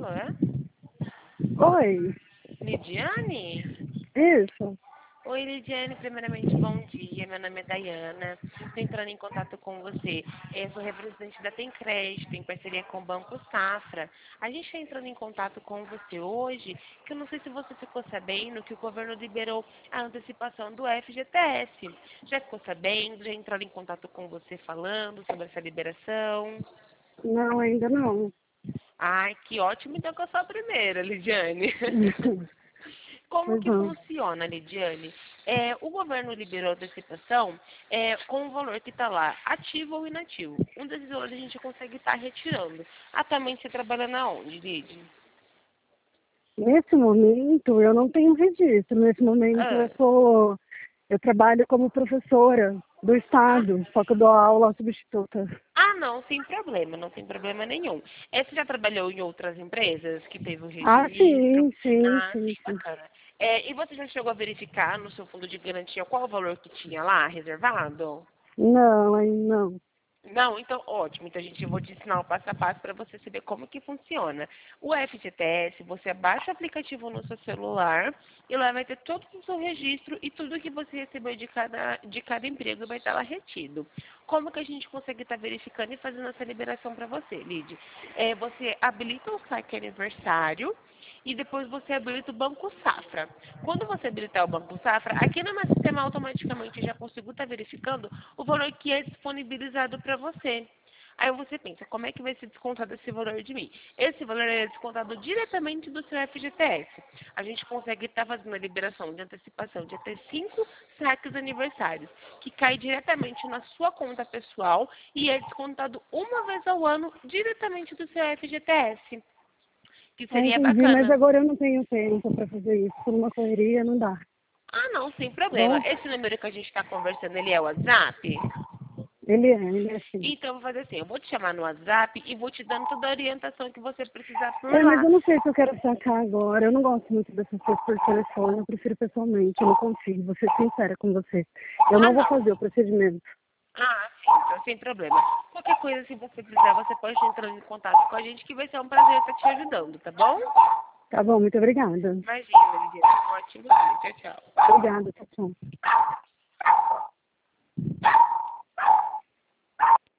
Alô? Oi, Lidiane? isso. Oi, Lidiane. Primeiramente, bom dia. Meu nome é Dayana. Estou entrando em contato com você. Eu sou representante da Tem Crédito, em parceria com o Banco Safra. A gente está entrando em contato com você hoje, que eu não sei se você ficou sabendo que o governo liberou a antecipação do FGTS. Já ficou sabendo? Já entraram em contato com você falando sobre essa liberação? Não, ainda não. Ai, que ótimo. Então que eu sou a primeira, Lidiane. Como Pois que não. funciona, Lidiane? O governo liberou a antecipação com o valor que está lá, ativo ou inativo. Um desses valores a gente consegue estar retirando. Atualmente você trabalha na onde, Lid? Nesse momento, eu não tenho registro. Nesse momento, Ah, eu trabalho como professora do ah, Estado, só que eu dou aula substituta. não, sem problema, não tem problema nenhum. Você já trabalhou em outras empresas que teve o Ah, registro? sim, sim, Ah, sim, sim, sim. bacana. E você já chegou a verificar no seu fundo de garantia qual o valor que tinha lá reservado? Não, ainda não. Não, então ótimo. Então, gente, eu vou te ensinar o passo a passo para você saber como que funciona. O FGTS, você baixa o aplicativo no seu celular e lá vai ter todo o seu registro e tudo que você recebeu de cada emprego vai estar lá retido. Como que a gente consegue estar verificando e fazendo essa liberação para você, Lid? Você habilita o saque aniversário e depois você habilita o Banco Safra. Quando você habilitar o Banco Safra, aqui no meu sistema automaticamente eu já consigo estar verificando o valor que é disponibilizado para você. Aí você pensa, como é que vai ser descontado esse valor de mim? Esse valor é descontado diretamente do seu FGTS. A gente consegue estar fazendo a liberação de antecipação de até 5 saques aniversários, que cai diretamente na sua conta pessoal e é descontado uma vez ao ano diretamente do seu FGTS, que Ah, seria entendi, mas bacana. agora eu não tenho tempo para fazer isso. Por uma correria, não dá. Não, sem Tá problema. bom? Esse número que a gente está conversando, ele é o WhatsApp? Ele é assim. Então, eu vou fazer assim, eu vou te chamar no WhatsApp e vou te dando toda a orientação que você precisar por É, mas lá. eu não sei se eu quero sacar agora. Eu não gosto muito dessas coisas por telefone. Eu prefiro pessoalmente. Eu não confio. Vou ser sincera com você. Eu não vou Não. fazer o procedimento. Sim, então, sem problema. Qualquer coisa, se você precisar, você pode entrar em contato com a gente, que vai ser um prazer estar te ajudando, tá bom? Tá bom, muito obrigada. Imagina, Lidiane. Um ótimo dia. Tchau, tchau. Obrigada, tchau, tchau.